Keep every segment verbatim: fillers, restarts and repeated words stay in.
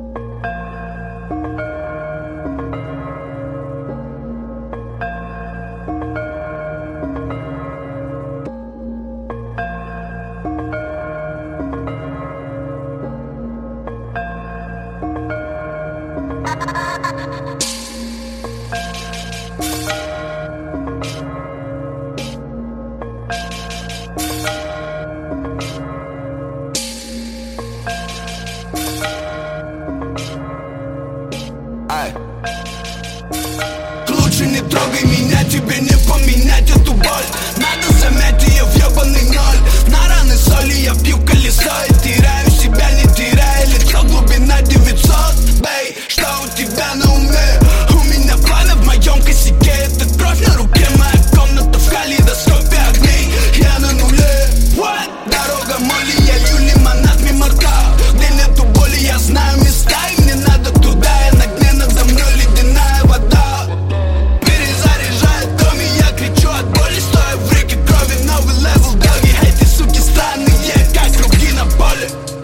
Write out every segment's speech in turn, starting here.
Лучше не трогай меня, тебе не поменять эту боль. Надо замять ее в ебаный ноль. На раны соли я пью колесо и теряю себя, не теряя лицо. Глубина девятьсот, бей, что у тебя на уме? У меня планы в моем косяке, это кровь на руке. Моя комната в калейдоскопе огней, я на нуле. What? Дорога моли, я лью лимонад мимо рта. Где нету боли, я знаю места, и мне надо туда. Я на дне, надо мной ледяная вода. Перезаряжает дом, и я кричу от боли, стоя в реке крови. Новый левел, доги, эти суки странные, как круги на поле.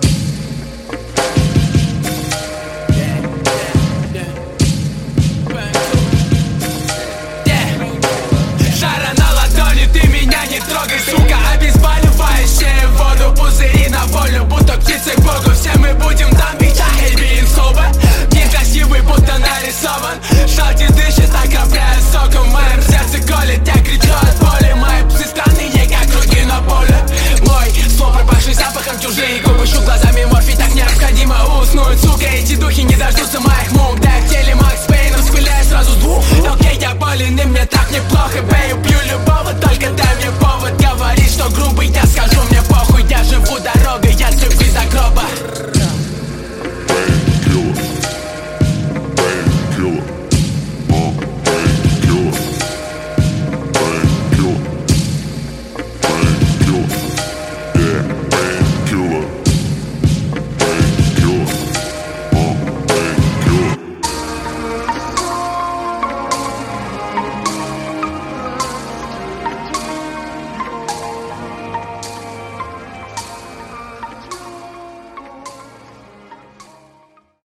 Жара на ладони, ты меня не трогай, сука. Обезболивающее воду, пузыри на волю, будто птицы к богу. Все мы будем там бить, а being sober. Мир красивый, будто нарисован. Шалти дышит, окропляя соком. В моем сердце колет, я кричу от боли. Мои псы странные, как круги на поле. Мой сон, пропавший запахом, чужие губы. Шу глазами морфий, так необходимо уснуть. Сука, эти духи не дождутся